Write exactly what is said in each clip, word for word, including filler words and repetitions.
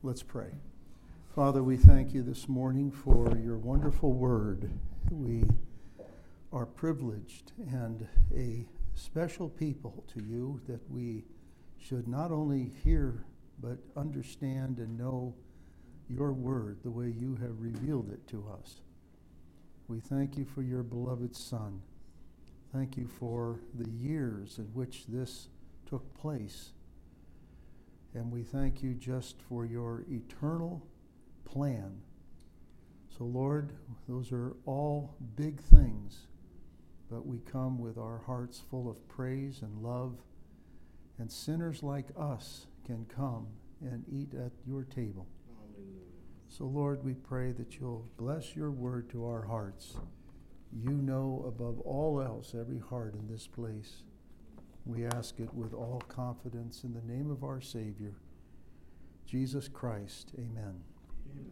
Let's pray. Father, we thank you this morning for your wonderful word. We are privileged and a special people to you that we should not only hear but understand and know your word the way you have revealed it to us. We thank you for your beloved Son. Thank you for the years in which this took place. And we thank you just for your eternal plan. So, Lord, those are all big things, but we come with our hearts full of praise and love, and sinners like us can come and eat at your table. Hallelujah. So, Lord, we pray that you'll bless your word to our hearts. You know above all else every heart in this place. We ask it with all confidence in the name of our Savior, Jesus Christ. Amen. Amen.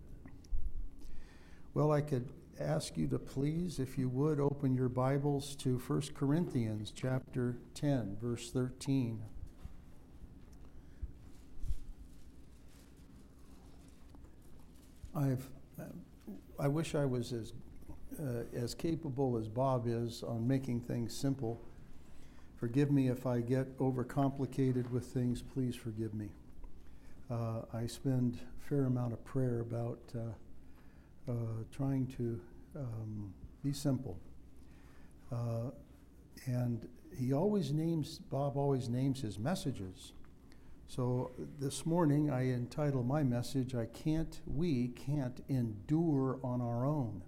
Well, I could ask you to please, if you would, open your Bibles to First Corinthians chapter ten, verse thirteen. I've, I wish I was as, uh, as capable as Bob is on making things simple. Forgive me if I get overcomplicated with things. Please forgive me. Uh, I spend a fair amount of prayer about uh, uh, trying to um, be simple. Uh, and he always names, Bob always names his messages. So this morning I entitle my message, I can't, we can't endure on our own.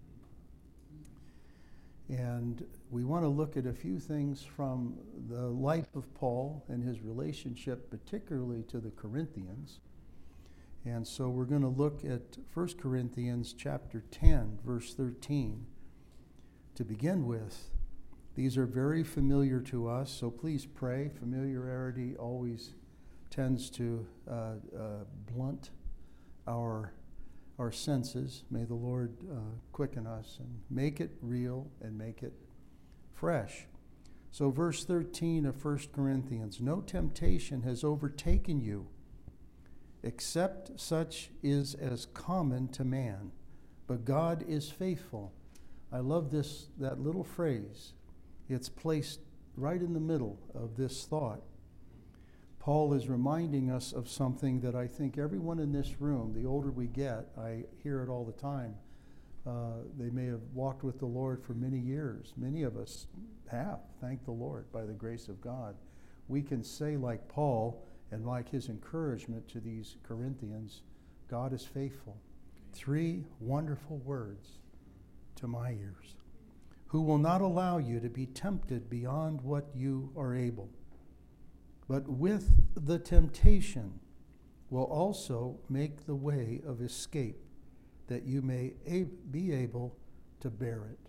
And we want to look at a few things from the life of Paul and his relationship, particularly to the Corinthians. And so we're going to look at First Corinthians chapter ten, verse thirteen. To begin with, these are very familiar to us, so please pray. Familiarity always tends to uh, uh, blunt our our senses. May the Lord uh, quicken us and make it real and make it fresh. So verse thirteen of First Corinthians, no temptation has overtaken you except such is as common to man, but God is faithful. I love this, that little phrase. It's placed right in the middle of this thought. Paul is reminding us of something that I think everyone in this room, the older we get, I hear it all the time. Uh, they may have walked with the Lord for many years. Many of us have, thank the Lord, by the grace of God. We can say like Paul and like his encouragement to these Corinthians, God is faithful. Three wonderful words to my ears. Who will not allow you to be tempted beyond what you are able, but with the temptation will also make the way of escape, that you may a- be able to bear it.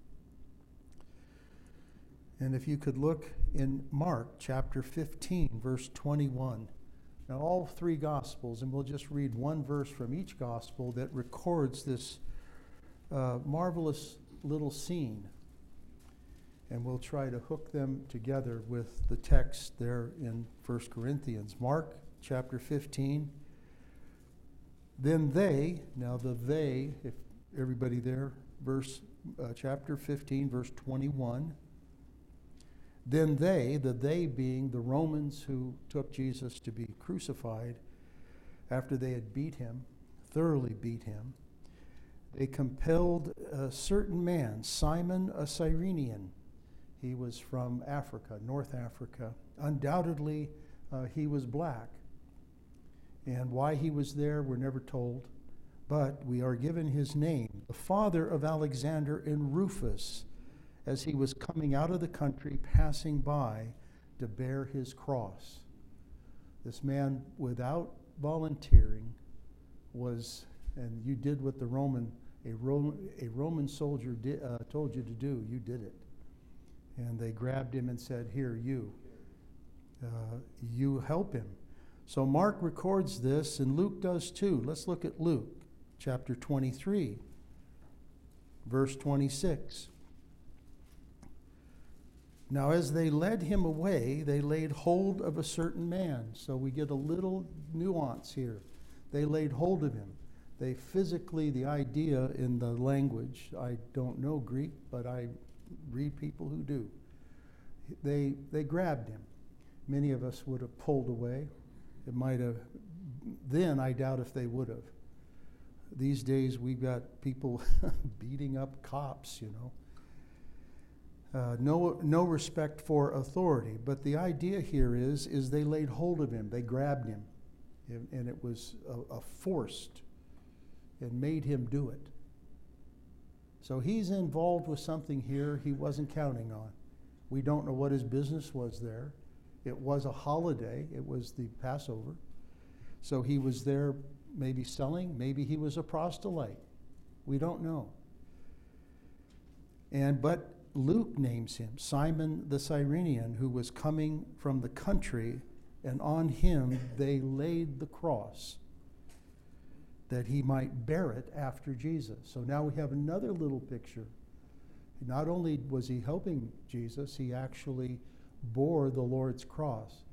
And if you could look in Mark chapter fifteen, verse twenty-one. Now all three Gospels, and we'll just read one verse from each Gospel that records this uh, marvelous little scene. And we'll try to hook them together with the text there in First Corinthians. Mark chapter fifteen. Then they, now the they, if everybody there, verse uh, chapter fifteen, verse twenty-one. Then they, the they being the Romans who took Jesus to be crucified after they had beat him, thoroughly beat him, they compelled a certain man, Simon a Cyrenian. He was from Africa, North Africa. Undoubtedly, uh, he was black. And why he was there, we're never told. But we are given his name, the father of Alexander and Rufus, as he was coming out of the country, passing by to bear his cross. This man, without volunteering, was, and you did what the Roman, a, Ro- a Roman soldier did, uh, told you to do. You did it. And they grabbed him and said, here, you, uh, you help him. So Mark records this, and Luke does too. Let's look at Luke chapter twenty-three, verse twenty-six. Now as they led him away, they laid hold of a certain man. So we get a little nuance here. They laid hold of him. They physically, the idea in the language, I don't know Greek, but I read people who do. They, they grabbed him. Many of us would have pulled away. It might have, then I doubt if they would have. These days we've got people beating up cops, you know. Uh, no, no respect for authority. But the idea here is, is they laid hold of him. They grabbed him. And, and it was a, a forced and made him do it. So he's involved with something here he wasn't counting on. We don't know what his business was there. It was a holiday. It was the Passover. So he was there maybe selling. Maybe he was a proselyte. We don't know. And but Luke names him Simon the Cyrenian, who was coming from the country, and on him they laid the cross that he might bear it after Jesus. So now we have another little picture. Not only was he helping Jesus, he actually bore the Lord's cross.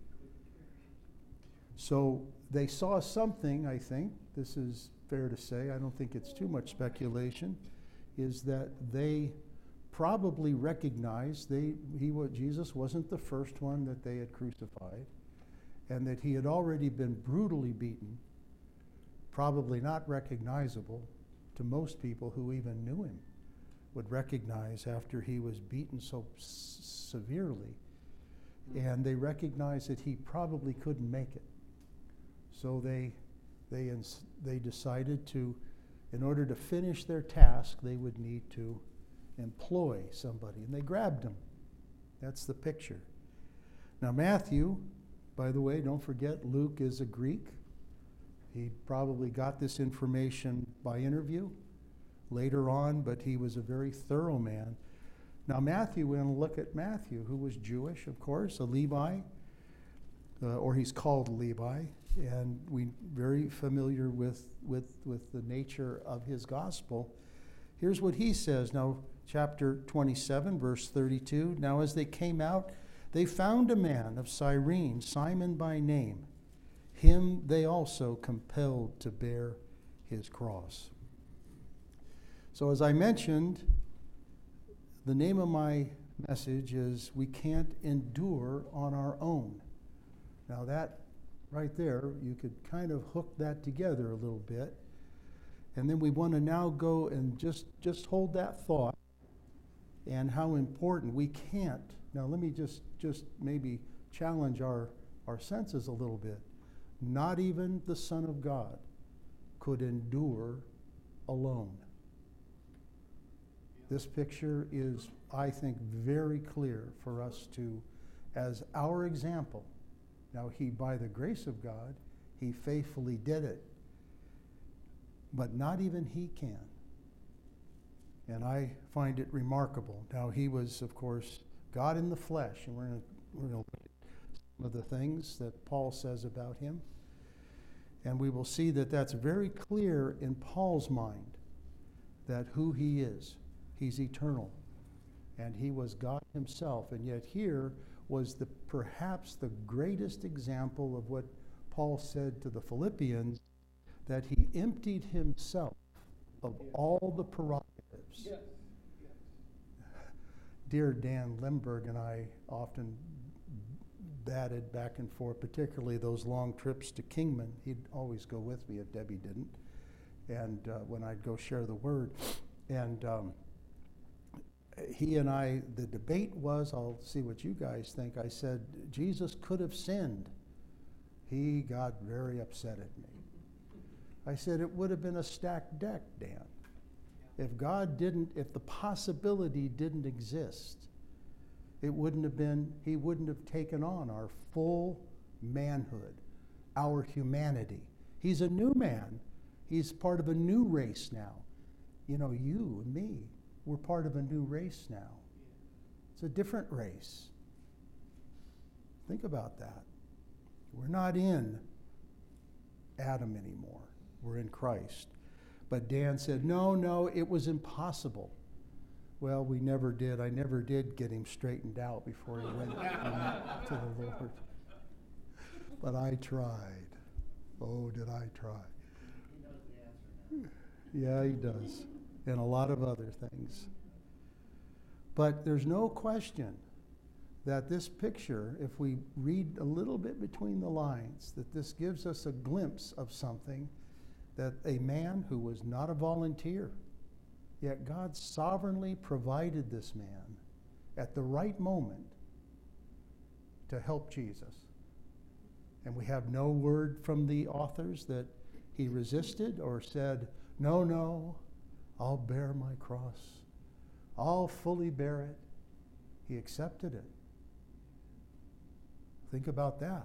So they saw something, I think, this is fair to say, I don't think it's too much speculation, is that they probably recognized they, he, Jesus wasn't the first one that they had crucified, and that he had already been brutally beaten, probably not recognizable to most people who even knew him, would recognize after he was beaten so s- severely. And they recognized that he probably couldn't make it. So they, they, ins- they decided to, in order to finish their task, they would need to employ somebody. And they grabbed him. That's the picture. Now Matthew, by the way, don't forget, Luke is a Greek. He probably got this information by interview later on, but he was a very thorough man. Now Matthew, we're going to look at Matthew, who was Jewish, of course, a Levi, uh, or he's called Levi, and we very familiar with, with, with the nature of his gospel. Here's what he says. Now, chapter twenty-seven, verse thirty-two. Now as they came out, they found a man of Cyrene, Simon by name. Him they also compelled to bear his cross. So as I mentioned, the name of my message is We Can't Endure on Our Own. Now that right there, you could kind of hook that together a little bit. And then we want to now go and just, just hold that thought and how important we can't. Now let me just, just maybe challenge our, our senses a little bit. Not even the Son of God could endure alone. This picture is, I think, very clear for us to, as our example. Now he, by the grace of God, he faithfully did it. But not even he can. And I find it remarkable. Now he was, of course, God in the flesh, and we're going we're to look at some of the things that Paul says about him. And we will see that that's very clear in Paul's mind, that who he is. He's eternal. And he was God himself. And yet here was the perhaps the greatest example of what Paul said to the Philippians, that he emptied himself of yes. all the prerogatives. Yes. Yes. Dear Dan Lemberg and I often batted back and forth, particularly those long trips to Kingman. He'd always go with me if Debbie didn't. And uh, when I'd go share the word. And um, he and I, the debate was, I'll see what you guys think. I said, Jesus could have sinned. He got very upset at me. I said, it would have been a stacked deck, Dan. If God didn't, if the possibility didn't exist, it wouldn't have been, he wouldn't have taken on our full manhood, our humanity. He's a new man. He's part of a new race now. You know, you and me, we're part of a new race now. It's a different race. Think about that. We're not in Adam anymore. We're in Christ. But Dan said, no, no, it was impossible. Well, we never did. I never did get him straightened out before he went to the Lord. But I tried. Oh, did I try. Yeah, he does. And a lot of other things. But there's no question that this picture, if we read a little bit between the lines, that this gives us a glimpse of something, that a man who was not a volunteer, yet God sovereignly provided this man at the right moment to help Jesus. And we have no word from the authors that he resisted or said, no, no, I'll bear my cross. I'll fully bear it. He accepted it. Think about that.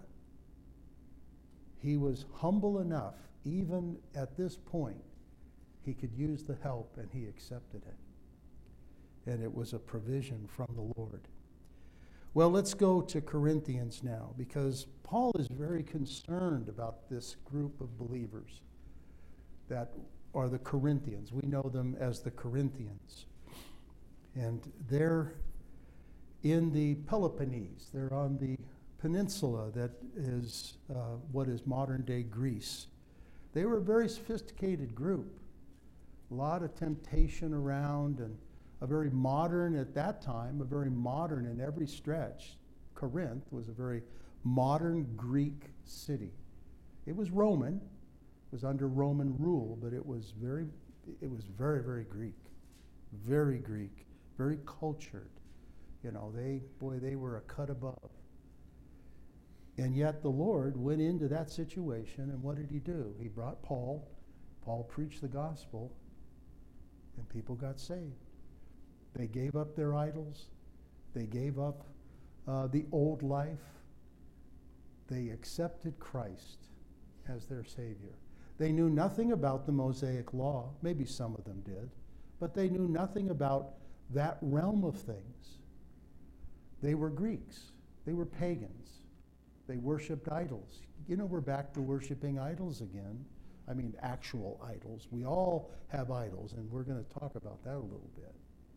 He was humble enough, even at this point, he could use the help, and he accepted it. And it was a provision from the Lord. Well, let's go to Corinthians now, because Paul is very concerned about this group of believers that are the Corinthians. We know them as the Corinthians. And they're in the Peloponnese. They're on the peninsula that is uh, what is modern-day Greece. They were a very sophisticated group. A lot of temptation around, and a very modern, at that time, a very modern in every stretch. Corinth was a very modern Greek city. It was Roman, it was under Roman rule, but it was very, it was very, very Greek, very Greek, very cultured. You know, they, boy, they were a cut above. And yet the Lord went into that situation, and what did he do? He brought Paul. Paul preached the gospel, and people got saved. They gave up their idols. They gave up uh, the old life. They accepted Christ as their Savior. They knew nothing about the Mosaic law. Maybe some of them did. But they knew nothing about that realm of things. They were Greeks. They were pagans. They worshiped idols. You know, we're back to worshiping idols again. I mean, actual idols. We all have idols, and we're going to talk about that a little bit.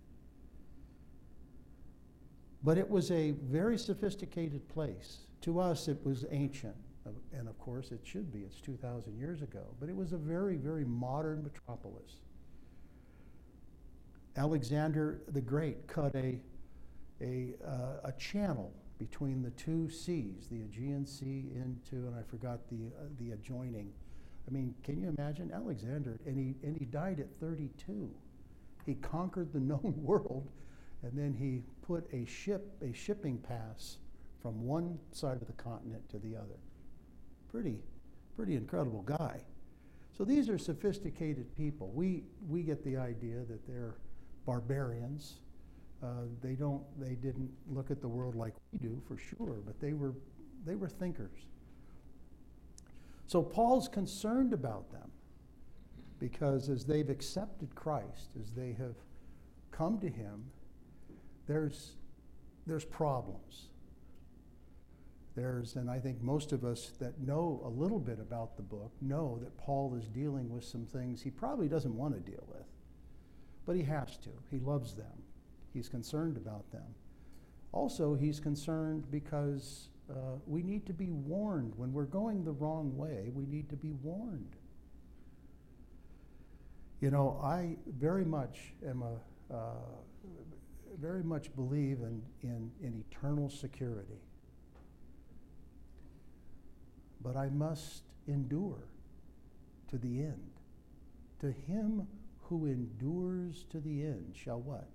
But it was a very sophisticated place. To us, it was ancient. And of course, it should be. It's two thousand years ago. But it was a very, very modern metropolis. Alexander the Great cut a, a, uh, a channel between the two seas, the Aegean Sea into, and I forgot the, uh, the adjoining. I mean, can you imagine? Alexander, and he, and he died at thirty-two. He conquered the known world, and then he put a ship, a shipping pass from one side of the continent to the other. Pretty, pretty incredible guy. So these are sophisticated people. We, we get the idea that they're barbarians. Uh, they don't, they didn't look at the world like we do, for sure, but they were, they were thinkers. So Paul's concerned about them because as they've accepted Christ, as they have come to him, there's, there's problems. There's, and I think most of us that know a little bit about the book know that Paul is dealing with some things he probably doesn't want to deal with, but he has to. He loves them. He's concerned about them. Also, he's concerned because uh, we need to be warned. When we're going the wrong way, we need to be warned. You know, I very much am a, uh, very much believe in, in, in eternal security. But I must endure to the end. To him who endures to the end shall what?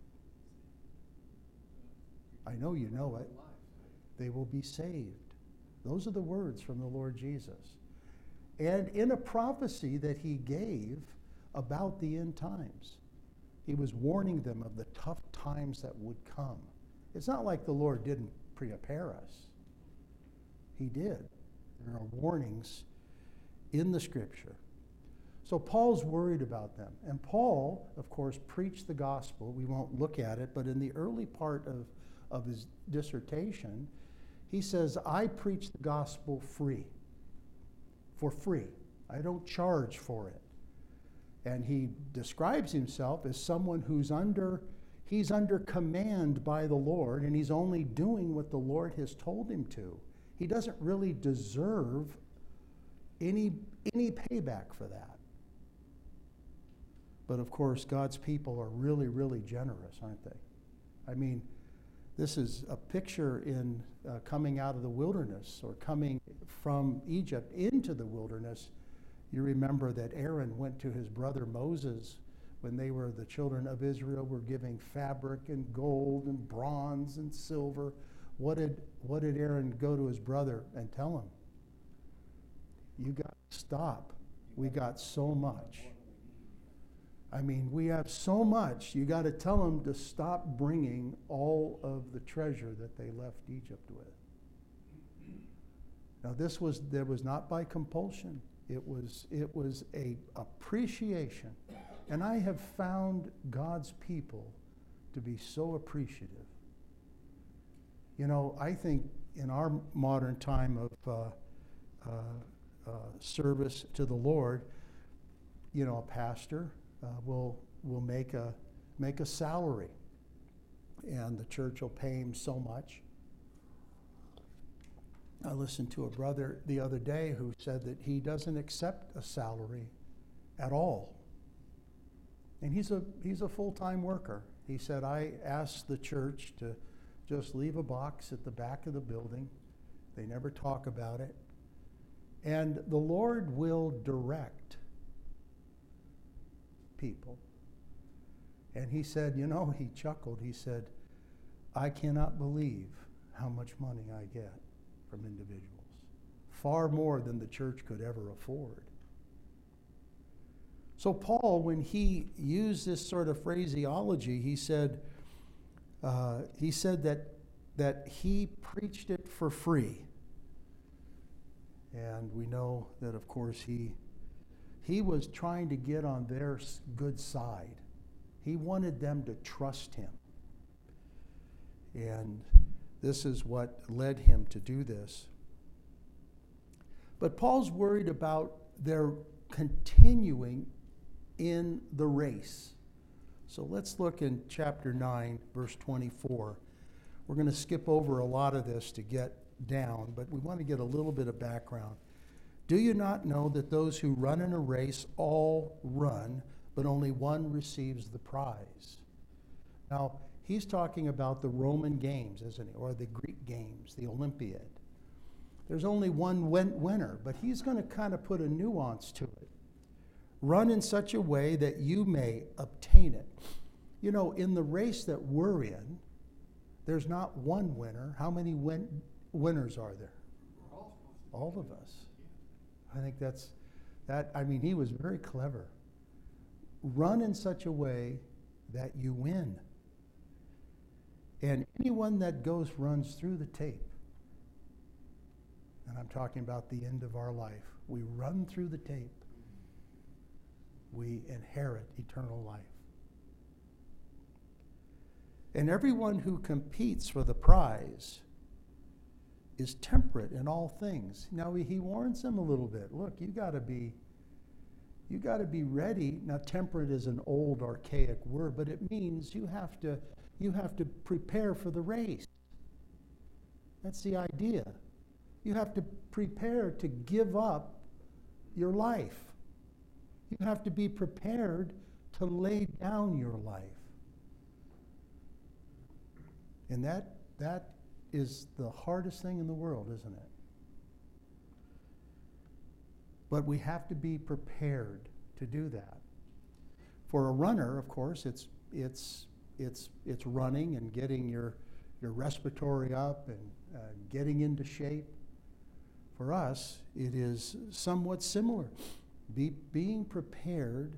I know you know it. They will be saved. Those are the words from the Lord Jesus. And in a prophecy that he gave about the end times, he was warning them of the tough times that would come. It's not like the Lord didn't prepare us. He did. There are warnings in the scripture. So Paul's worried about them. And Paul, of course, preached the gospel. We won't look at it, but in the early part of, of his dissertation, he says, I preach the gospel free, for free. I don't charge for it. And he describes himself as someone who's under, he's under command by the Lord, and he's only doing what the Lord has told him to. He doesn't really deserve any, any payback for that. But of course, God's people are really, really generous, aren't they? I mean, this is a picture in uh, coming out of the wilderness or coming from Egypt into the wilderness. You remember that Aaron went to his brother Moses when they were, the children of Israel were giving fabric and gold and bronze and silver. What did, what did Aaron go to his brother and tell him? You got to stop. We got so much. I mean, we have so much. You got to tell them to stop bringing all of the treasure that they left Egypt with. Now, this was there was not by compulsion. It was it was a appreciation, and I have found God's people to be so appreciative. You know, I think in our modern time of uh, uh, uh, service to the Lord, you know, a pastor uh, will will make a make a salary, and the church will pay him so much. I listened to a brother the other day who said that he doesn't accept a salary at all, and he's a he's a full-time worker. He said, I asked the church to just leave a box at the back of the building. They never talk about it. And the Lord will direct people. And he said, you know, he chuckled. He said, I cannot believe how much money I get from individuals. Far more than the church could ever afford. So Paul, when he used this sort of phraseology, he said, uh, he said that that he preached it for free. And we know that, of course, he he was trying to get on their good side. He wanted them to trust him. And this is what led him to do this. But Paul's worried about their continuing in the race. So let's look in chapter nine, verse twenty-four. We're going to skip over a lot of this to get down, but we want to get a little bit of background. Do you not know that those who run in a race all run, but only one receives the prize? Now, he's talking about the Roman games, isn't he? Or the Greek games, the Olympiad. There's only one win- winner, but he's going to kind of put a nuance to it. Run in such a way that you may obtain it. You know, in the race that we're in, there's not one winner. How many win- winners are there? All of us. I think that's, that, I mean, he was very clever. Run in such a way that you win. And anyone that goes, runs through the tape, and I'm talking about the end of our life, we run through the tape, we inherit eternal life. And everyone who competes for the prize is temperate in all things. Now he warns them a little bit. Look, you got to be, you got to be ready. Now, temperate is an old, archaic word, but it means you have to, you have to prepare for the race. That's the idea. You have to prepare to give up your life. You have to be prepared to lay down your life. And that that is the hardest thing in the world, isn't it? But we have to be prepared to do that. For a runner, of course, it's it's it's it's running and getting your your respiratory up and uh, getting into shape. For us, it is somewhat similar. Be, being prepared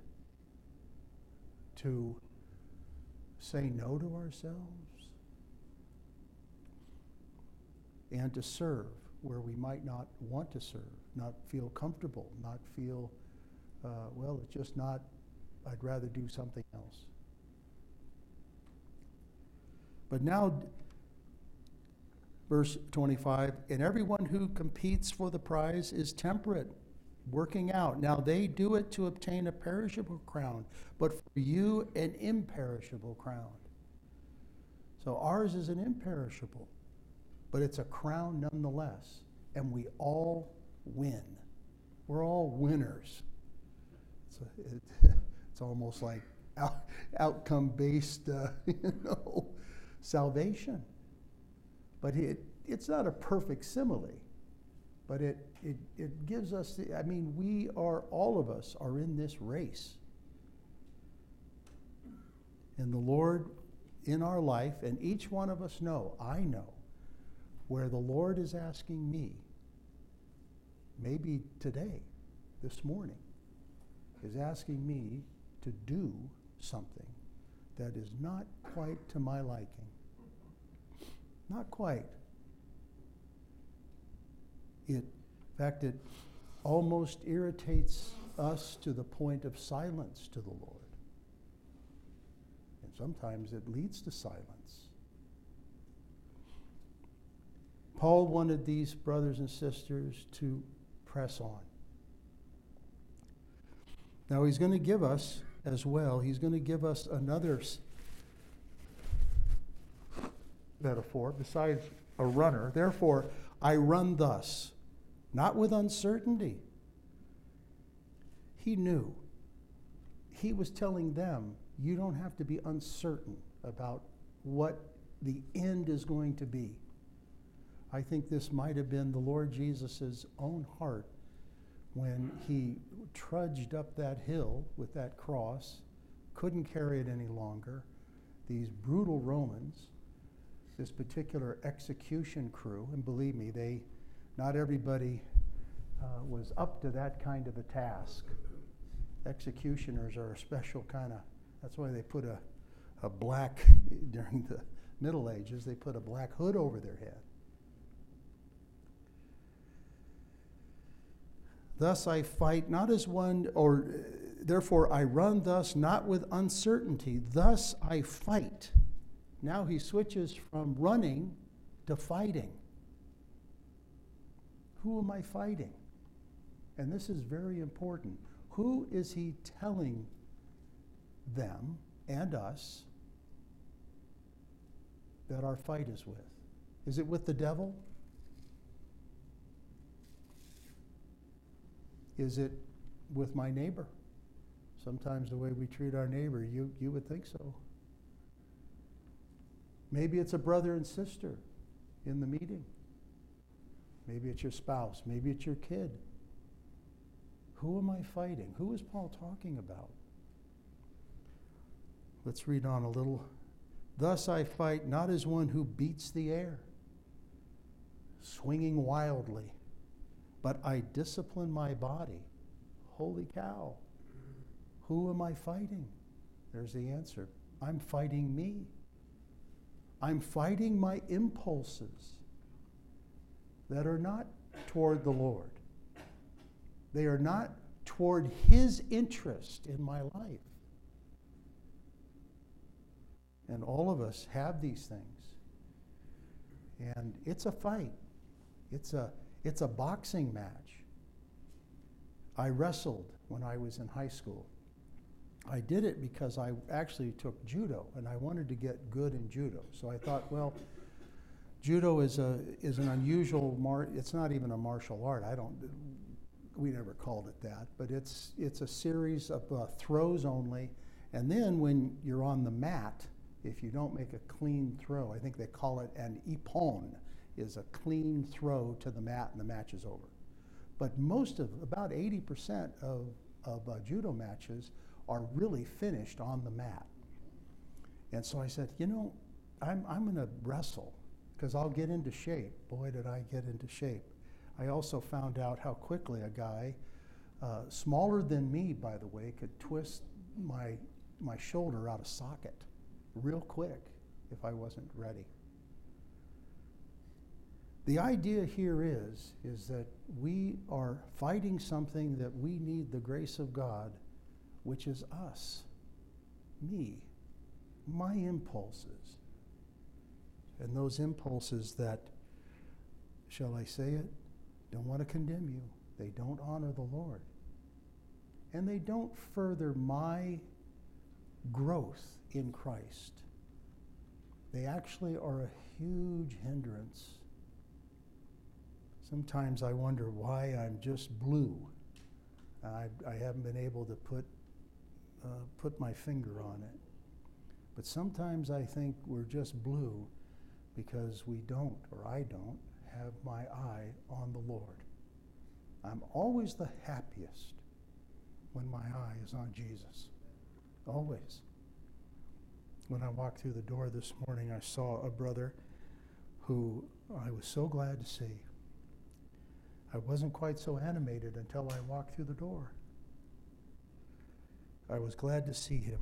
to say no to ourselves and to serve where we might not want to serve, not feel comfortable, not feel, uh, well, it's just not, I'd rather do something else. But now, verse twenty-five, and everyone who competes for the prize is temperate, working out. Now they do it to obtain a perishable crown, but for you an imperishable crown. So ours is an imperishable, but it's a crown nonetheless. And we all win. We're all winners. It's a, it, It's almost like out, outcome-based, uh, you know, salvation. But it, it's not a perfect simile, but it, it, it gives us, the, I mean, we are, all of us are in this race. And the Lord in our life, and each one of us know, I know, where the Lord is asking me, maybe today, this morning, is asking me to do something that is not quite to my liking. Not quite. It, in fact, it almost irritates us to the point of silence to the Lord. And sometimes it leads to silence. Paul wanted these brothers and sisters to press on. Now he's going to give us as well, he's going to give us another metaphor besides a runner. Therefore, I run thus, not with uncertainty. He knew. He was telling them, you don't have to be uncertain about what the end is going to be. I think this might have been the Lord Jesus' own heart when he trudged up that hill with that cross, couldn't carry it any longer. These brutal Romans, this particular execution crew, and believe me, they, not everybody uh, was up to that kind of a task. Executioners are a special kind of, that's why they put a, a black, during the Middle Ages, they put a black hood over their head. Thus I fight not as one, or uh, therefore I run thus not with uncertainty. Thus I fight. Now he switches from running to fighting. Who am I fighting? And this is very important. Who is he telling them and us that our fight is with? Is it with the devil? Is it with my neighbor? Sometimes the way we treat our neighbor, you, you would think so. Maybe it's a brother and sister in the meeting. Maybe it's your spouse. Maybe it's your kid. Who am I fighting? Who is Paul talking about? Let's read on a little. Thus I fight not as one who beats the air, swinging wildly, but I discipline my body. Holy cow. Who am I fighting? There's the answer. I'm fighting me. I'm fighting my impulses that are not toward the Lord. They are not toward his interest in my life. And all of us have these things. And it's a fight. It's a It's a boxing match. I wrestled when I was in high school. I did it because I actually took judo, and I wanted to get good in judo. So I thought, well, judo is a is an unusual mar. It's not even a martial art. I don't. We never called it that, but it's it's a series of uh, throws only, and then when you're on the mat, if you don't make a clean throw, I think they call it an ippon, is a clean throw to the mat and the match is over. But most of, about eighty percent of, of uh, judo matches are really finished on the mat. And so I said, you know, I'm, I'm gonna wrestle because I'll get into shape. Boy, did I get into shape. I also found out how quickly a guy, uh, smaller than me, by the way, could twist my, my shoulder out of socket real quick if I wasn't ready. The idea here is, is that we are fighting something that we need the grace of God, which is us, me, my impulses. And those impulses that, shall I say it, don't want to condemn you. They don't honor the Lord. And they don't further my growth in Christ. They actually are a huge hindrance. Sometimes I wonder why I'm just blue. I, I haven't been able to put uh, put my finger on it. But sometimes I think we're just blue because we don't, or I don't, have my eye on the Lord. I'm always the happiest when my eye is on Jesus. Always. When I walked through the door this morning, I saw a brother who I was so glad to see. I wasn't quite so animated until I walked through the door. I was glad to see him.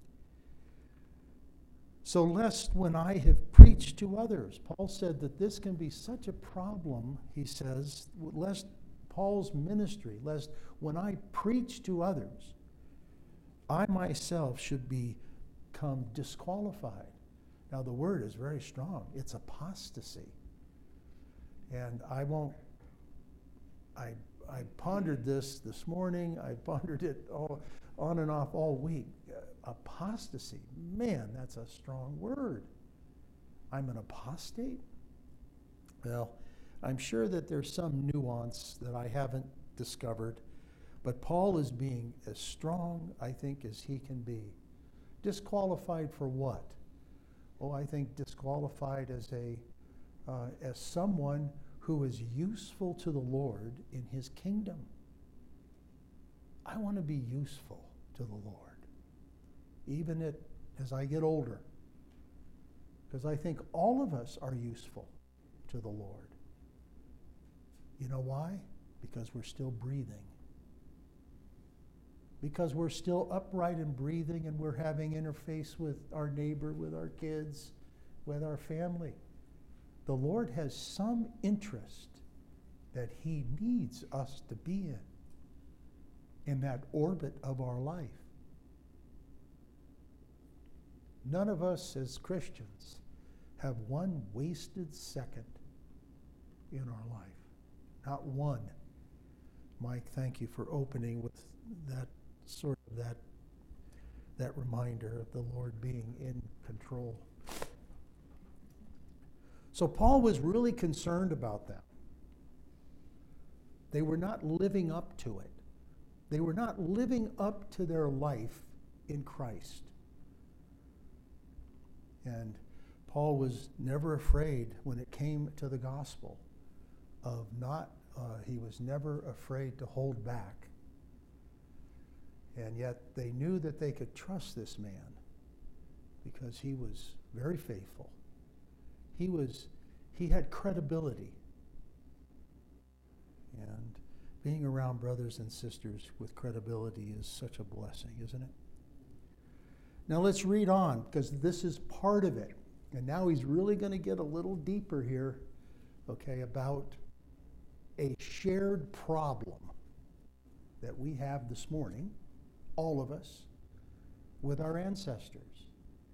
So lest when I have preached to others, Paul said that this can be such a problem, he says, lest Paul's ministry, lest when I preach to others, I myself should become disqualified. Now the word is very strong. It's apostasy. And I won't, I, I pondered this this morning. I pondered it all, on and off all week. Uh, apostasy, man, that's a strong word. I'm an apostate? Well, I'm sure that there's some nuance that I haven't discovered, but Paul is being as strong, I think, as he can be. Disqualified for what? Oh, I think disqualified as a uh, as someone who is useful to the Lord in his kingdom. I want to be useful to the Lord, even at, as I get older, because I think all of us are useful to the Lord. You know why? Because we're still breathing. Because we're still upright and breathing, and we're having interface with our neighbor, with our kids, with our family. The Lord has some interest that he needs us to be in, in that orbit of our life. None of us as Christians have one wasted second in our life. Not one. Mike, thank you for opening with that sort of that, that reminder of the Lord being in control. So Paul was really concerned about them. They were not living up to it. They were not living up to their life in Christ. And Paul was never afraid when it came to the gospel of not, uh, he was never afraid to hold back. And yet they knew that they could trust this man because he was very faithful. He was, he had credibility. And being around brothers and sisters with credibility is such a blessing, isn't it? Now let's read on, because this is part of it. And now he's really going to get a little deeper here, okay, about a shared problem that we have this morning, all of us, with our ancestors.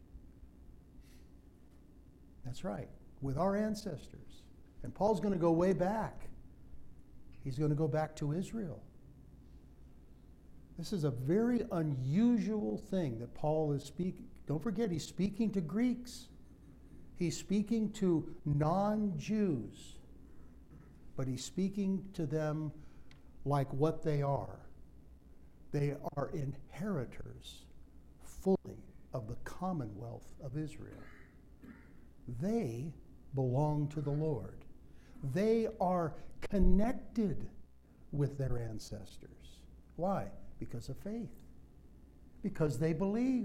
That's right, with our ancestors. And Paul's going to go way back. He's going to go back to Israel. This is a very unusual thing that Paul is speaking. Don't forget, he's speaking to Greeks. He's speaking to non-Jews. But he's speaking to them like what they are. They are inheritors fully of the commonwealth of Israel. They belong to the Lord. They are connected with their ancestors. Why? Because of faith. Because they believe.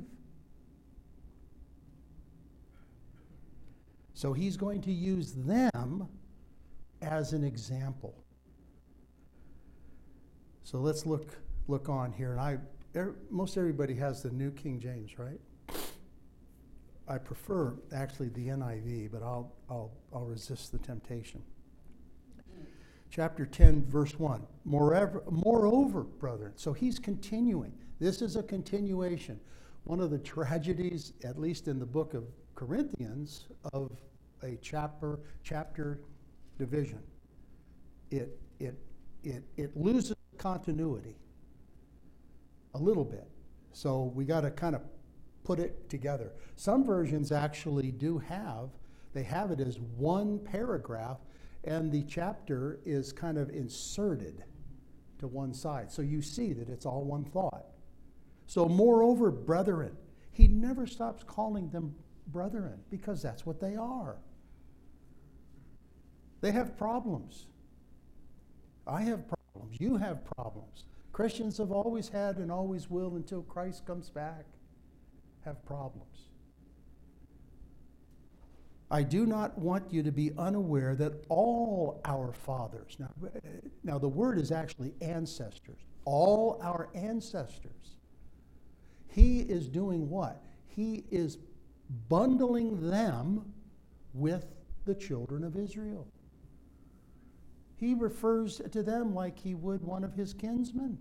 So he's going to use them as an example. So let's look look on here. And I, er, most everybody has the New King James, right? I prefer actually the N I V, but I'll I'll I'll resist the temptation. Chapter ten, verse one. Moreover, moreover, brethren. So he's continuing. This is a continuation. One of the tragedies, at least in the book of Corinthians, of a chapter chapter division. It it it it loses continuity a little bit. So we got to kind of put it together. Some versions actually do have, they have it as one paragraph, and the chapter is kind of inserted to one side. So you see that it's all one thought. So moreover, brethren, he never stops calling them brethren because that's what they are. They have problems. I have problems. You have problems. Christians have always had and always will until Christ comes back have problems. I do not want you to be unaware that all our fathers, now, now the word is actually ancestors, all our ancestors. He is doing what? He is bundling them with the children of Israel. He refers to them like he would one of his kinsmen.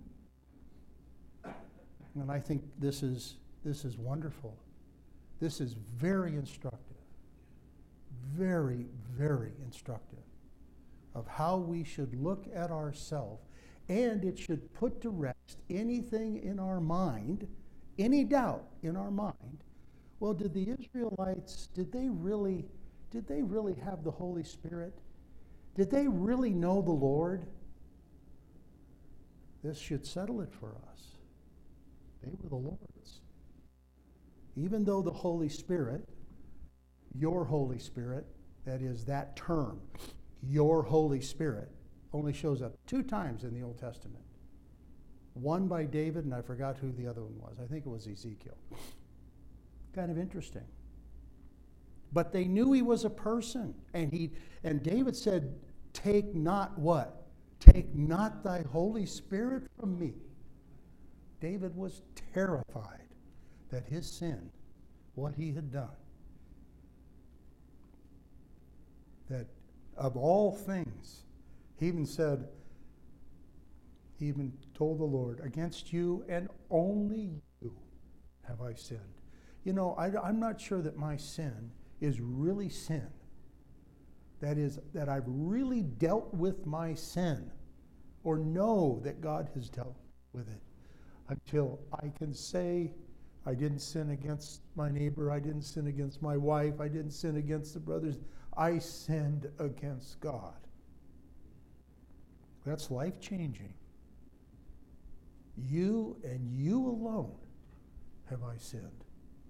And I think this is, this is wonderful. This is very instructive. Very, very instructive of how we should look at ourselves, and it should put to rest anything in our mind, any doubt in our mind. Well, did the Israelites, did they really, did they really have the Holy Spirit? Did they really know the Lord? This should settle it for us. They were the Lord's. Even though the Holy Spirit, your Holy Spirit, that is that term, your Holy Spirit, only shows up two times in the Old Testament. One by David, and I forgot who the other one was. I think it was Ezekiel. Kind of interesting. But they knew he was a person. And he and David said, take not what? Take not thy Holy Spirit from me. David was terrified that his sin, what he had done, that of all things, he even said, he even told the Lord, against you and only you have I sinned. You know, I, I'm not sure that my sin is really sin. That is, that I've really dealt with my sin or know that God has dealt with it until I can say, I didn't sin against my neighbor, I didn't sin against my wife, I didn't sin against the brothers, I sinned against God. That's life-changing. You and you alone have I sinned.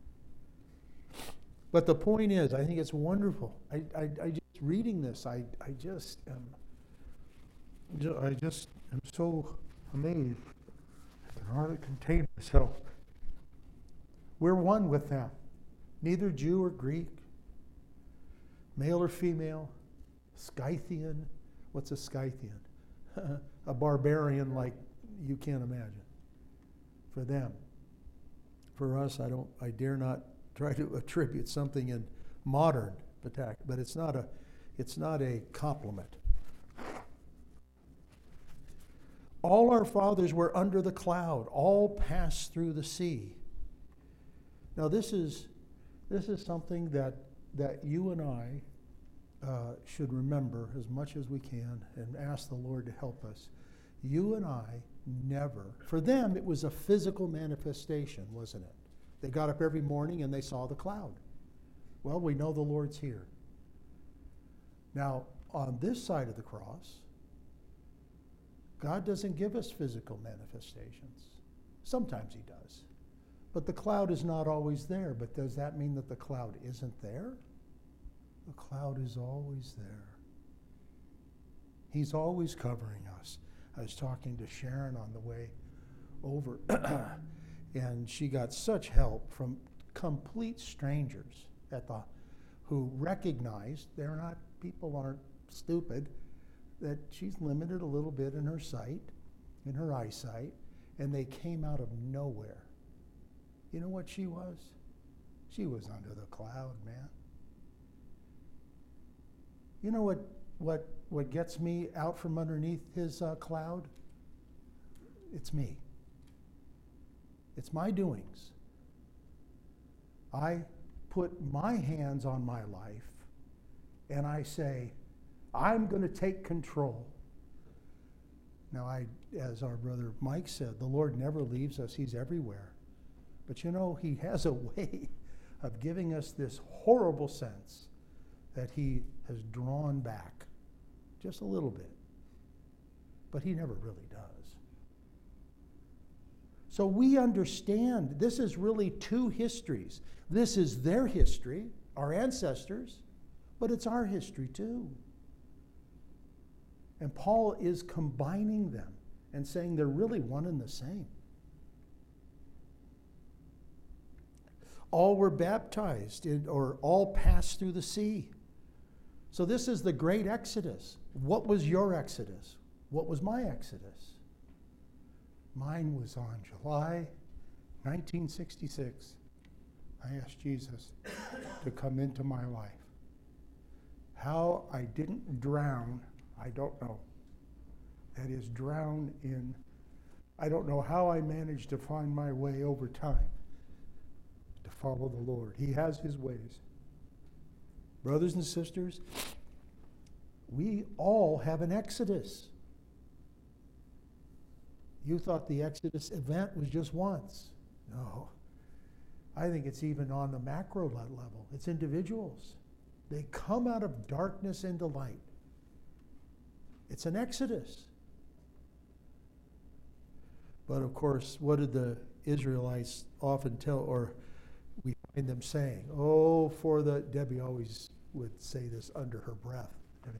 But the point is, I think it's wonderful. I, I, I just reading this, I, I just am, I just am so amazed. I can hardly contain myself. We're one with them. Neither Jew or Greek, male or female, Scythian. What's a Scythian? A barbarian like you can't imagine. For them. For us, I don't. I dare not try to attribute something in modern attack, but it's not a. It's not a compliment. All our fathers were under the cloud. All passed through the sea. Now this is this is something that that you and I uh, should remember as much as we can and ask the Lord to help us. You and I never, for them it was a physical manifestation, wasn't it? They got up every morning and they saw the cloud. Well, we know the Lord's here. Now, on this side of the cross, God doesn't give us physical manifestations. Sometimes he does. But the cloud is not always there. But does that mean that the cloud isn't there? The cloud is always there. He's always covering us. I was talking to Sharon on the way over, and she got such help from complete strangers at the, who recognized they're not, people aren't stupid, that she's limited a little bit in her sight, in her eyesight, and they came out of nowhere. You know what she was? She was under the cloud, man. You know what what what gets me out from underneath his uh, cloud? It's me. It's my doings. I put my hands on my life and I say, I'm going to take control. Now, I, as our brother Mike said, the Lord never leaves us. He's everywhere. But you know, he has a way of giving us this horrible sense that he has drawn back just a little bit. But he never really does. So we understand this is really two histories. This is their history, our ancestors, but it's our history too. And Paul is combining them and saying they're really one and the same. All were baptized, in, or all passed through the sea. So this is the great Exodus. What was your Exodus? What was my Exodus? Mine was on July nineteen sixty-six. I asked Jesus to come into my life. How I didn't drown, I don't know. That is, drown in, I don't know how I managed to find my way over time to follow the Lord. He has his ways. Brothers and sisters, we all have an Exodus. You thought the Exodus event was just once. No. I think it's even on the macro level. It's individuals. They come out of darkness into light. It's an Exodus. But of course, what did the Israelites often tell, or we find them saying? Oh, for the, Debbie always would say this under her breath.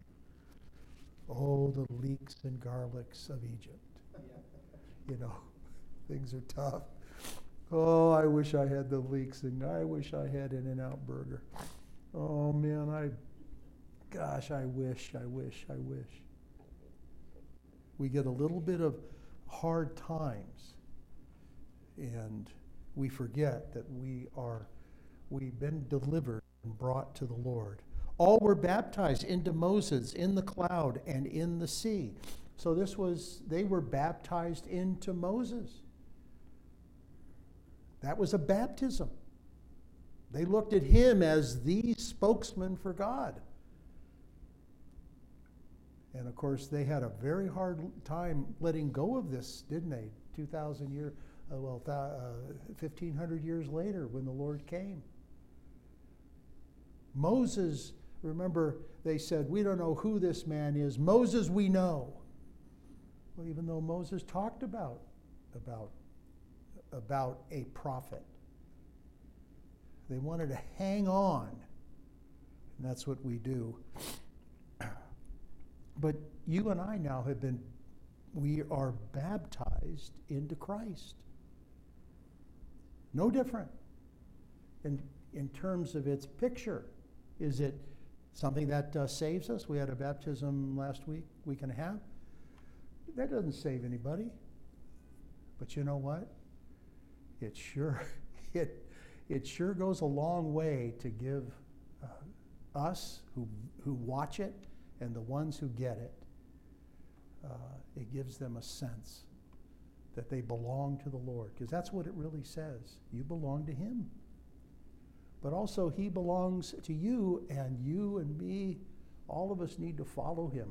Oh, the leeks and garlics of Egypt. You know, things are tough. Oh, I wish I had the leeks, and I wish I had In-N-Out Burger. Oh, man, I, gosh, I wish, I wish, I wish. We get a little bit of hard times, and we forget that we are, we've been delivered and brought to the Lord. All were baptized into Moses in the cloud and in the sea. So this was, they were baptized into Moses. That was a baptism. They looked at him as the spokesman for God. And of course, they had a very hard time letting go of this, didn't they? two thousand years, uh, well, uh, fifteen hundred years later when the Lord came. Moses, remember, they said, we don't know who this man is. Moses, we know. Well, even though Moses talked about, about, about a prophet, they wanted to hang on. And that's what we do. But you and I now have been, we are baptized into Christ. No different in, in terms of its picture. Is it something that uh, saves us? We had a baptism last week, week and a half. That doesn't save anybody. But you know what? It sure, it, it sure goes a long way to give uh, us who, who watch it and the ones who get it, uh, it gives them a sense that they belong to the Lord. Because that's what it really says. You belong to him. But also he belongs to you, and you and me, all of us need to follow him.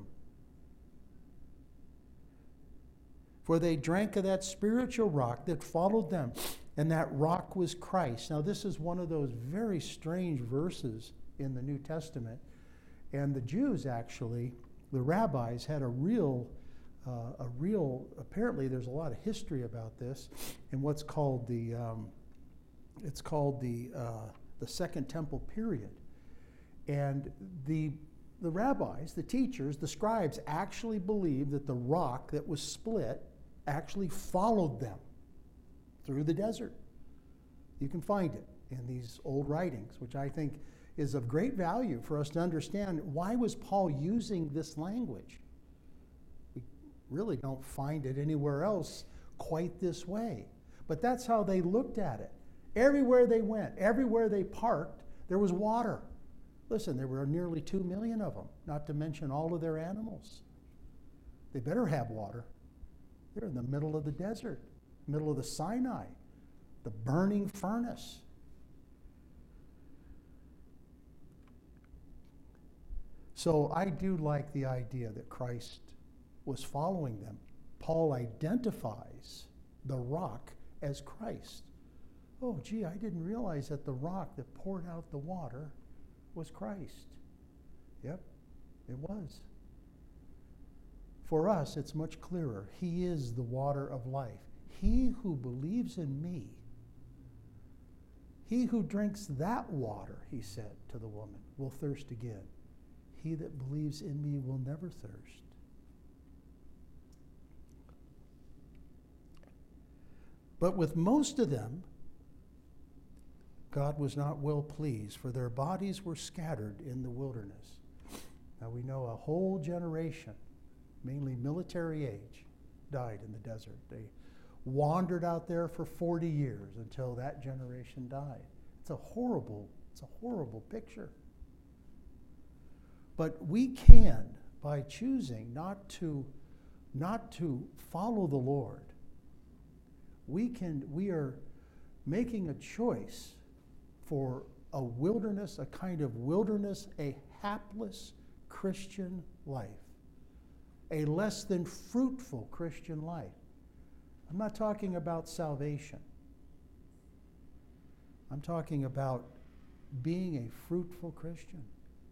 For they drank of that spiritual rock that followed them, and that rock was Christ. Now this is one of those very strange verses in the New Testament. And the Jews actually, the rabbis, had a real, uh, a real, apparently there's a lot of history about this, in what's called the, um, it's called the, uh, the Second Temple period. And the, the rabbis, the teachers, the scribes actually believed that the rock that was split actually followed them through the desert. You can find it in these old writings, which I think is of great value for us to understand. Why was Paul using this language? We really don't find it anywhere else quite this way. But that's how they looked at it. Everywhere they went, everywhere they parked, there was water. Listen, there were nearly two million of them, not to mention all of their animals. They better have water. They're in the middle of the desert, middle of the Sinai, the burning furnace. So I do like the idea that Christ was following them. Paul identifies the rock as Christ. Oh, gee, I didn't realize that the rock that poured out the water was Christ. Yep, it was. For us, it's much clearer. He is the water of life. he who believes in me, he who drinks that water, he said to the woman, will thirst again. He that believes in me will never thirst. But with most of them, God was not well pleased, for their bodies were scattered in the wilderness. Now we know a whole generation, mainly military age, died in the desert. They wandered out there for forty years until that generation died. It's a horrible, it's a horrible picture. But we can, by choosing not to, not to follow the Lord, we can, we are making a choice for a wilderness, a kind of wilderness, a hapless Christian life, a less than fruitful Christian life. I'm not talking about salvation. I'm talking about being a fruitful Christian.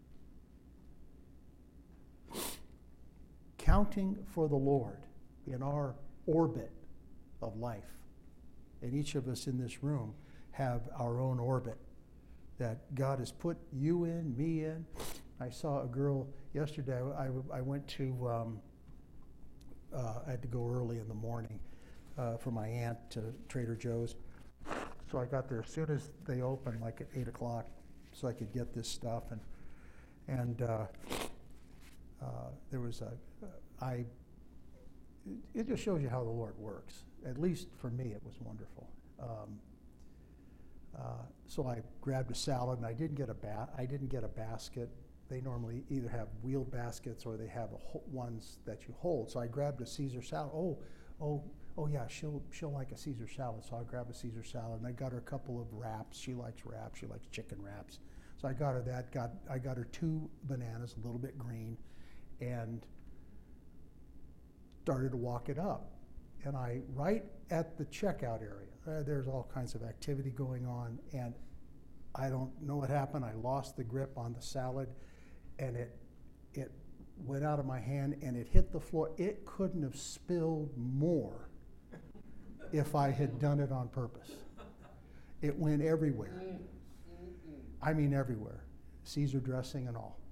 Counting for the Lord in our orbit of life. And each of us in this room have our own orbit that God has put you in, me in. I saw a girl yesterday. I, I went to, um, uh, I had to go early in the morning uh, for my aunt to Trader Joe's. So I got there as soon as they opened, like at eight o'clock, so I could get this stuff. And and uh, uh, there was a, uh, I, it just shows you how the Lord works. At least for me, it was wonderful. Um, uh, so I grabbed a salad, and I didn't get a ba- I didn't get a basket. They normally either have wheeled baskets or they have a ho- ones that you hold. So I grabbed a Caesar salad. Oh, oh, oh yeah, she'll she'll like a Caesar salad. So I grabbed a Caesar salad, and I got her a couple of wraps. She likes wraps. She likes chicken wraps. So I got her that. Got I got her two bananas, a little bit green, and started to walk it up. And I, right at the checkout area, uh, there's all kinds of activity going on, and I don't know what happened. I lost the grip on the salad, and it it went out of my hand, and it hit the floor. It couldn't have spilled more if I had done it on purpose. It went everywhere. I mean everywhere, Caesar dressing and all.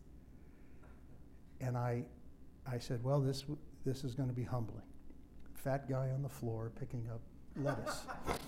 And I, I said, well, this this is going to be humbling. Fat guy on the floor picking up lettuce.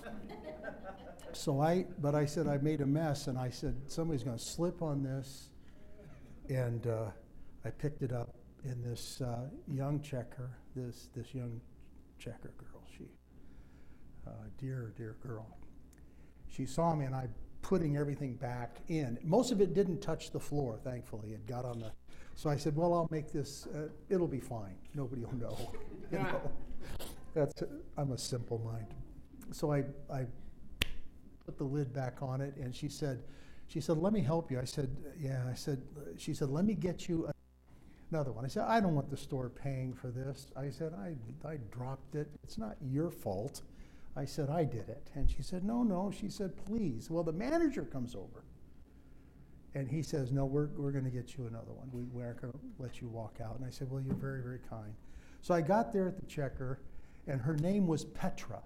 So I, but I said I made a mess, and I said somebody's going to slip on this, and uh, I picked it up. And this uh, young checker, this this young checker girl, she, uh, dear dear girl, she saw me, and I putting everything back in. Most of it didn't touch the floor, thankfully. It got on the. So I said, well, I'll make this. Uh, it'll be fine. Nobody will know. You know. That's, I'm a simple mind. So I, I put the lid back on it, and she said, she said, let me help you. I said, yeah. I said, she said, let me get you another one. I said, I don't want the store paying for this. I said, I, I dropped it. It's not your fault. I said, I did it. And she said, no, no. She said, please. Well, the manager comes over, and he says, no, we're, we're going to get you another one. We, we aren't going to let you walk out. And I said, well, you're very, very kind. So I got there at the checker, and her name was Petra.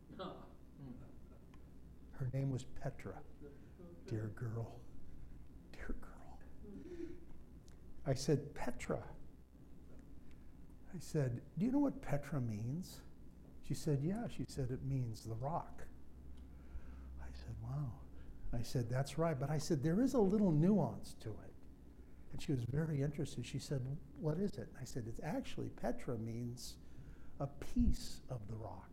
Her name was Petra. Dear girl. Dear girl. I said, Petra. I said, do you know what Petra means? She said, yeah. She said, it means the rock. I said, wow. I said, that's right. But I said, there is a little nuance to it. And she was very interested. She said, what is it? I said, it's actually, Petra means a piece of the rock.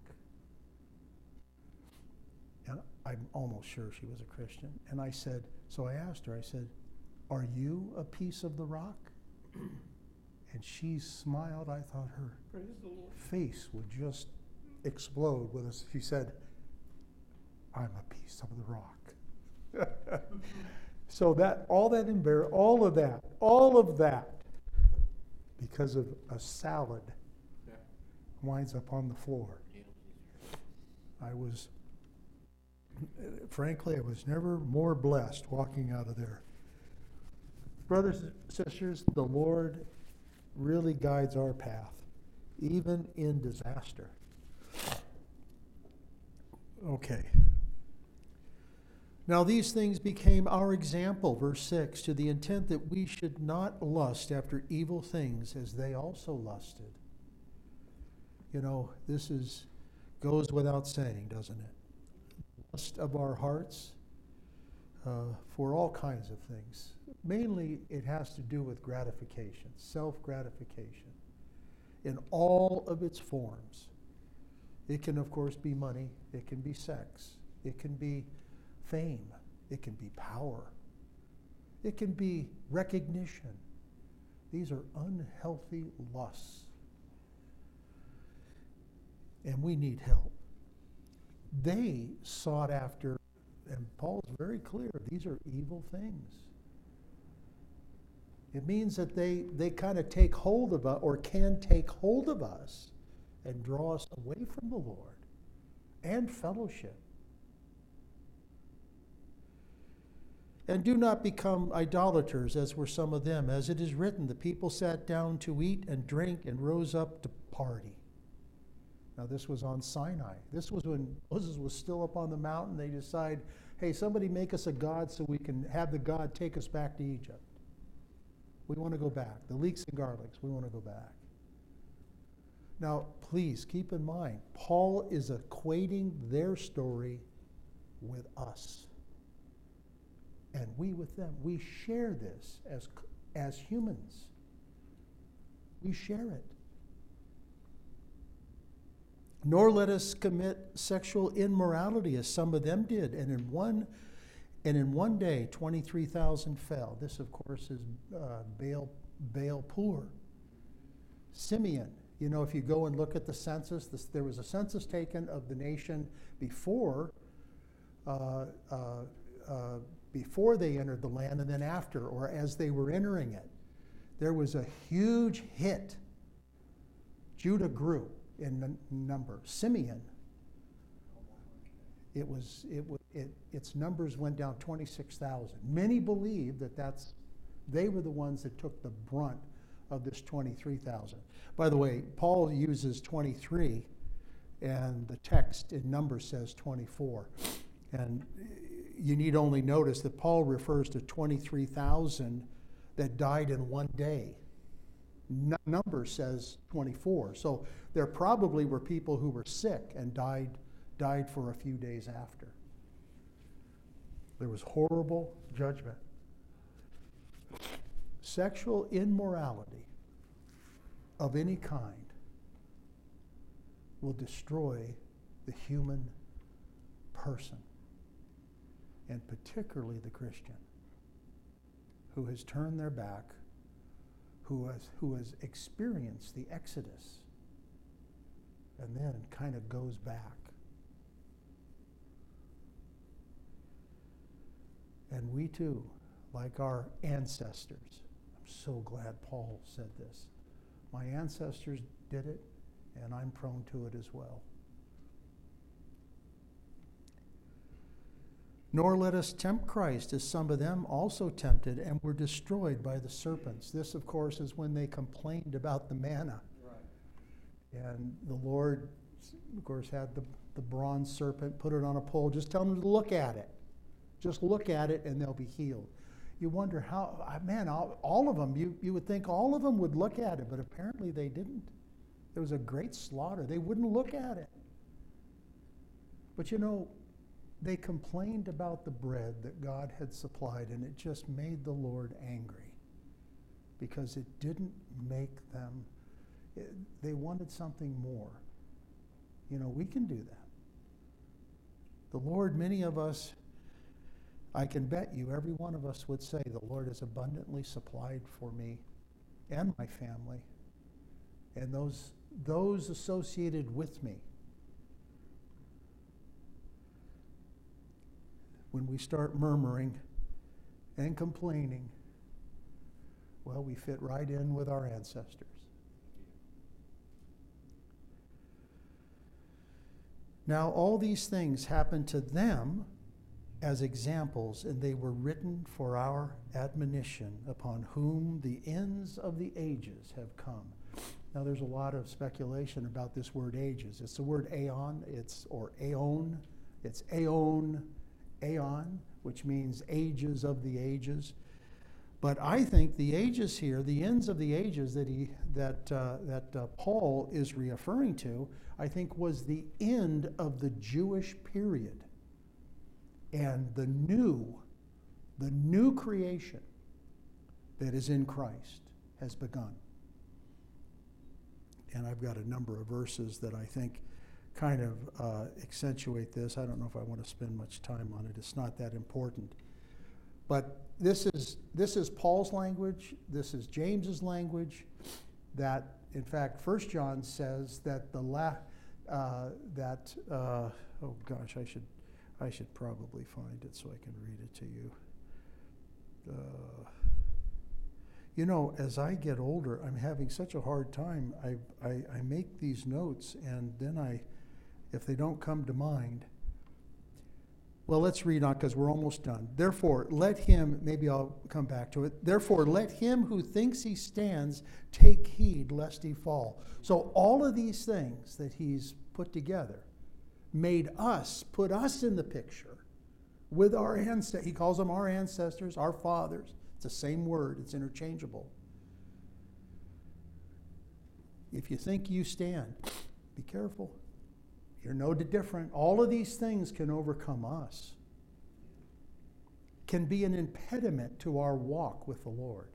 And I'm almost sure she was a Christian. And I said, so I asked her, I said, are you a piece of the rock? And she smiled. I thought her face would just explode with us. She said, I'm a piece of the rock. So that, all that embar- all of that, all of that, because of a salad, yeah, winds up on the floor. I was, frankly, I was never more blessed walking out of there. Brothers and sisters, the Lord really guides our path, even in disaster. Okay. Now these things became our example, verse six, to the intent that we should not lust after evil things as they also lusted. You know, this is goes without saying, doesn't it? Lust of our hearts uh, for all kinds of things. Mainly it has to do with gratification, self-gratification in all of its forms. It can, of course, be money. It can be sex. It can be fame. It can be power. It can be recognition. These are unhealthy lusts. And we need help. They sought after, and Paul's very clear, these are evil things. It means that they, they kind of take hold of us, or can take hold of us, and draw us away from the Lord and fellowship. And do not become idolaters, as were some of them. As it is written, the people sat down to eat and drink and rose up to party. Now this was on Sinai. This was when Moses was still up on the mountain. They decide, hey, somebody make us a god so we can have the God take us back to Egypt. We want to go back. The leeks and garlics, we want to go back. Now, please keep in mind, Paul is equating their story with us. And we with them. We share this as, as humans. We share it. Nor let us commit sexual immorality as some of them did. And in one, and in one day, twenty-three thousand fell. This, of course, is uh, Baal, Baal Pur. Simeon. You know, if you go and look at the census, this, there was a census taken of the nation before, uh, uh, uh, before they entered the land, and then after, or as they were entering it. There was a huge hit. Judah grew in n- number. Simeon, it was it, was it its numbers went down twenty-six thousand. Many believe that that's they were the ones that took the brunt of this twenty-three thousand. By the way, Paul uses twenty-three, and the text in Numbers says twenty-four. And you need only notice that Paul refers to twenty-three thousand that died in one day. N- Numbers says twenty-four. So there probably were people who were sick and died, died for a few days after. There was horrible judgment. Sexual immorality of any kind will destroy the human person, and particularly the Christian, who has turned their back, who has, who has experienced the Exodus, and then kind of goes back. And we too, like our ancestors, I'm so glad Paul said this. My ancestors did it, and I'm prone to it as well. Nor let us tempt Christ, as some of them also tempted and were destroyed by the serpents. This, of course, is when they complained about the manna. Right. And the Lord, of course, had the, the bronze serpent, put it on a pole. Just tell them to look at it. Just look at it and they'll be healed. You wonder how, man, all, all of them, you, you would think all of them would look at it, but apparently they didn't. There was a great slaughter. They wouldn't look at it. But you know, they complained about the bread that God had supplied, and it just made the Lord angry because it didn't make them, it, they wanted something more. You know, we can do that. The Lord, many of us, I can bet you every one of us would say, the Lord has abundantly supplied for me and my family and those, those associated with me. When we start murmuring and complaining, well, we fit right in with our ancestors. Now, all these things happened to them as examples, and they were written for our admonition, upon whom the ends of the ages have come. Now, there's a lot of speculation about this word ages. It's the word aeon, it's or aeon. It's aeon, aeon, which means ages of the ages. But I think the ages here, the ends of the ages that he that uh, that uh, Paul is referring to, I think was the end of the Jewish period, and the new, the new creation that is in Christ has begun. And I've got a number of verses that I think kind of uh, accentuate this. I don't know if I want to spend much time on it. It's not that important. But this is this is Paul's language. This is James's language. That, in fact, First John says that the la uh, that uh, oh gosh, I should I should probably find it so I can read it to you. Uh, you know, as I get older, I'm having such a hard time. I I, I make these notes, and then I, if they don't come to mind. Well, let's read on because we're almost done. Therefore, let him, maybe I'll come back to it. Therefore, let him who thinks he stands take heed lest he fall. So all of these things that he's put together made us, put us in the picture with our ancestors. He calls them our ancestors, our fathers. It's the same word. It's interchangeable. If you think you stand, be careful. You're no different. All of these things can overcome us, can be an impediment to our walk with the Lord.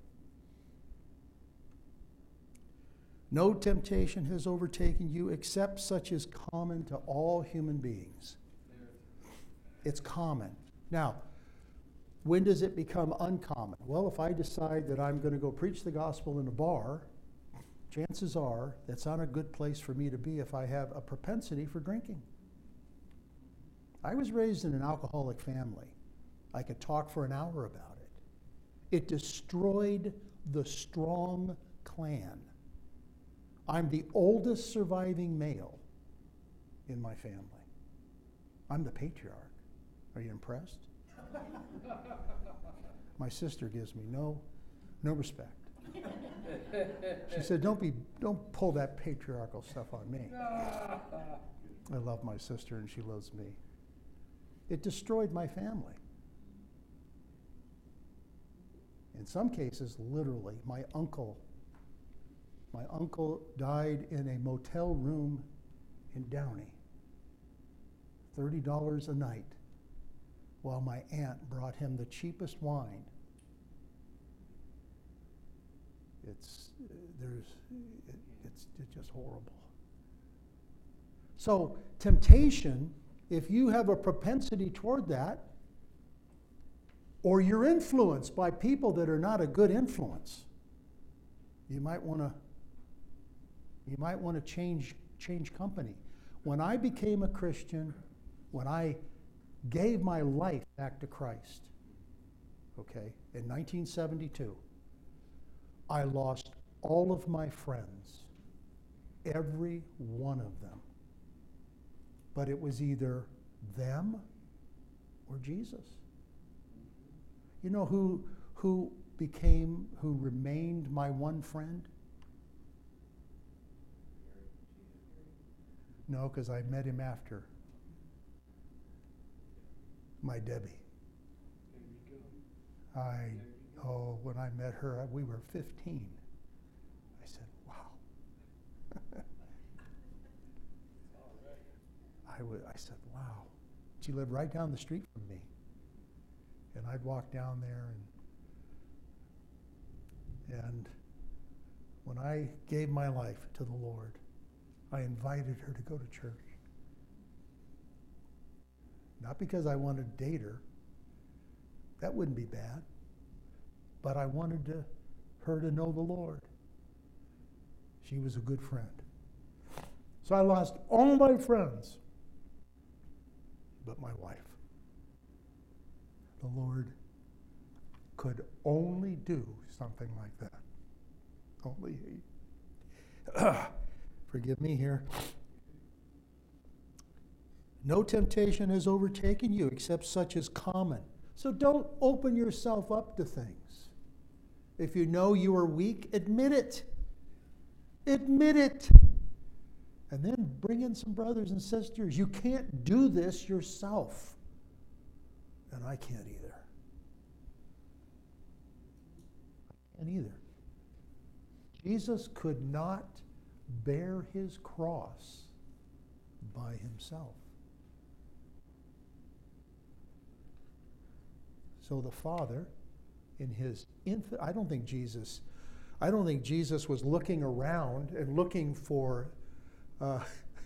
No temptation has overtaken you except such as common to all human beings. It's common. Now, when does it become uncommon? Well, if I decide that I'm going to go preach the gospel in a bar, chances are that's not a good place for me to be if I have a propensity for drinking. I was raised in an alcoholic family. I could talk for an hour about it. It destroyed the strong clan. I'm the oldest surviving male in my family. I'm the patriarch. Are you impressed? My sister gives me no, no respect. She said, don't be, don't pull that patriarchal stuff on me. I love my sister and she loves me. It destroyed my family. In some cases, literally, my uncle, my uncle died in a motel room in Downey, thirty dollars a night, while my aunt brought him the cheapest wine. It's, uh, there's, it, it's, it's just horrible. So temptation, if you have a propensity toward that, or you're influenced by people that are not a good influence, you might want to, you might want to change, change company. When I became a Christian, when I gave my life back to Christ, okay, in nineteen seventy-two, I lost all of my friends, every one of them. But it was either them or Jesus. You know who, who became, who remained my one friend? No, because I met him after. My Debbie. I, oh, when I met her, we were fifteen. I said, wow. I, would, I said, wow. She lived right down the street from me. And I'd walk down there, and, and when I gave my life to the Lord, I invited her to go to church. Not because I wanted to date her. That wouldn't be bad. But I wanted to, her to know the Lord. She was a good friend. So I lost all my friends, but my wife. The Lord could only do something like that. Only He. Forgive me here. No temptation has overtaken you except such as common. So don't open yourself up to things. If you know you are weak, admit it. Admit it. And then bring in some brothers and sisters. You can't do this yourself. And I can't either. I can't either. Jesus could not bear his cross by himself. So the Father, in his infinite, I don't think Jesus, I don't think Jesus was looking around and looking for, uh,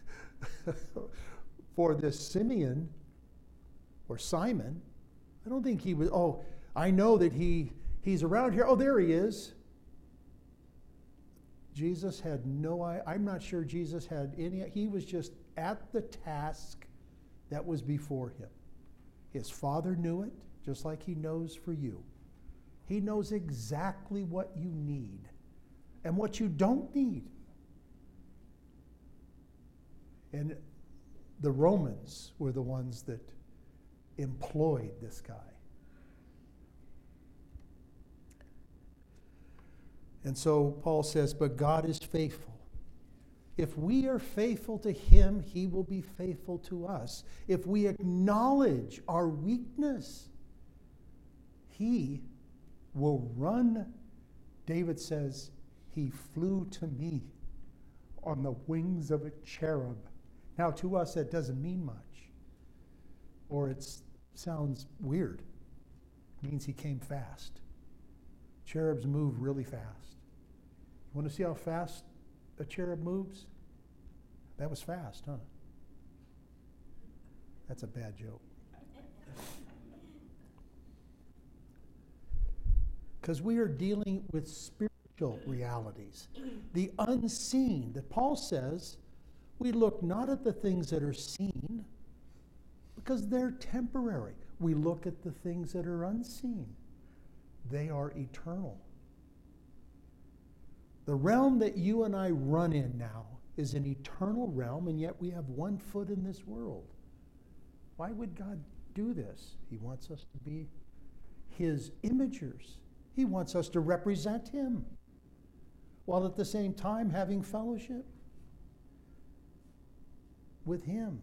for this Simeon or Simon. I don't think he was, oh, I know that he he's around here. Oh, there he is. Jesus had no, I, I'm not sure Jesus had any, he was just at the task that was before him. His Father knew it, just like he knows for you. He knows exactly what you need and what you don't need. And the Romans were the ones that employed this guy. And so Paul says, but God is faithful. If we are faithful to him, he will be faithful to us. If we acknowledge our weakness, he will run. David says, he flew to me on the wings of a cherub. Now, to us, that doesn't mean much. Or it sounds weird. It means he came fast. Cherubs move really fast. You want to see how fast a cherub moves? That was fast, huh? That's a bad joke. Because we are dealing with spiritual realities, the unseen, that Paul says, we look not at the things that are seen, because they're temporary. We look at the things that are unseen. They are eternal. The realm that you and I run in now is an eternal realm, and yet we have one foot in this world. Why would God do this? He wants us to be his imagers. He wants us to represent him, while at the same time having fellowship with him.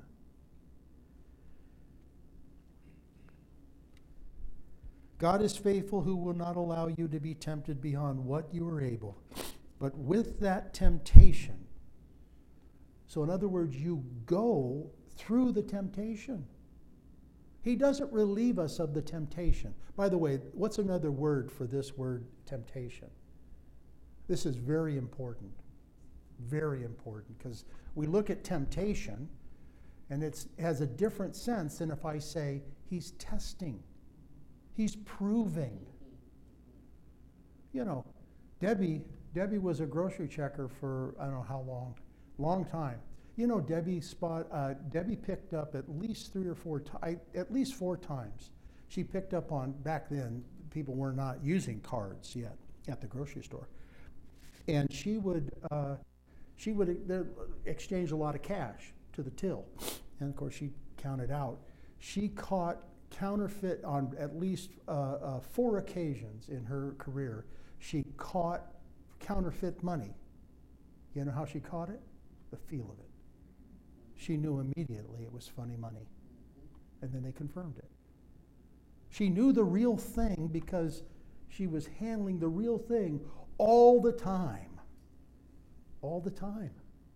God is faithful, who will not allow you to be tempted beyond what you are able. But with that temptation, so in other words, you go through the temptation. He doesn't relieve us of the temptation. By the way, what's another word for this word temptation? This is very important. Very important, because we look at temptation and it has a different sense than if I say he's testing. He's proving. You know, Debbie, Debbie was a grocery checker for I don't know how long, long time. You know, Debbie spot, uh, Debbie picked up at least three or four times, at least four times. She picked up on, back then, people were not using cards yet at the grocery store. And she would, uh, she would exchange a lot of cash to the till. And of course, she counted out. She caught counterfeit on at least uh, uh, four occasions in her career. She caught counterfeit money. You know how she caught it? The feel of it. She knew immediately it was funny money. And then they confirmed it. She knew the real thing because she was handling the real thing all the time. All the time.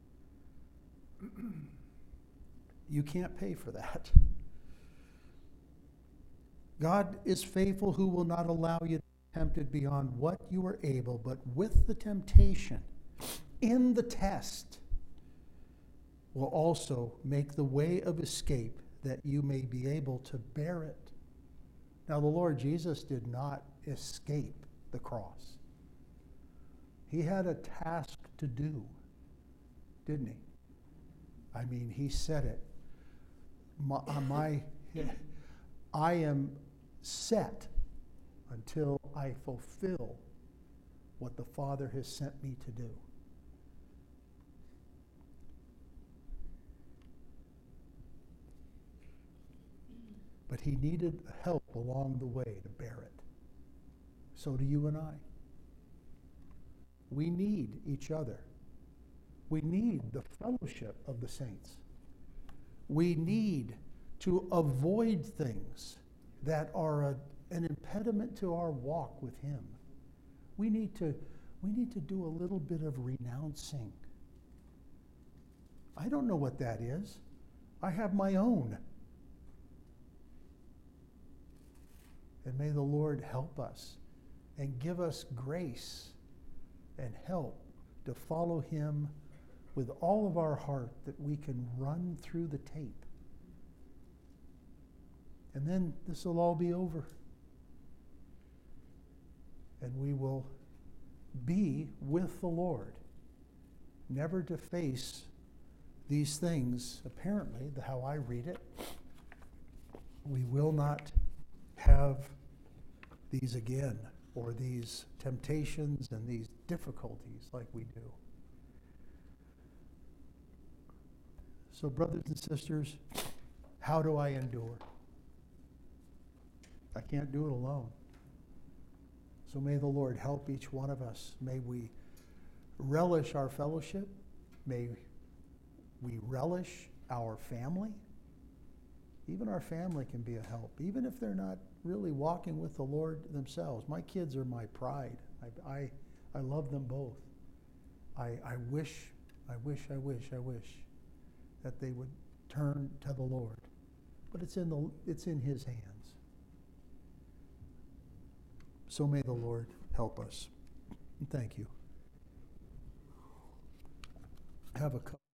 You can't pay for that. God is faithful, who will not allow you to be tempted beyond what you are able, but with the temptation, in the test, will also make the way of escape that you may be able to bear it. Now, the Lord Jesus did not escape the cross. He had a task to do, didn't he? I mean, he said it. My, my, I am set until I fulfill what the Father has sent me to do. But he needed help along the way to bear it. So do you and I. We need each other. We need the fellowship of the saints. We need to avoid things that are a, an impediment to our walk with him. We need to, we need to do a little bit of renouncing. I don't know what that is. I have my own. And may the Lord help us and give us grace and help to follow him with all of our heart, that we can run through the tape. And then this will all be over. And we will be with the Lord, never to face these things. Apparently, the, how I read it, we will not have these again, or these temptations and these difficulties like we do. So, brothers and sisters, how do I endure? I can't do it alone. So may the Lord help each one of us. May we relish our fellowship. May we relish our family. Even our family can be a help, even if they're not really walking with the Lord themselves. My kids are my pride. I, I, I love them both. I, I wish, I wish, I wish, I wish that they would turn to the Lord. But it's in the it's in his hands. So may the Lord help us. Thank you. Have a cup.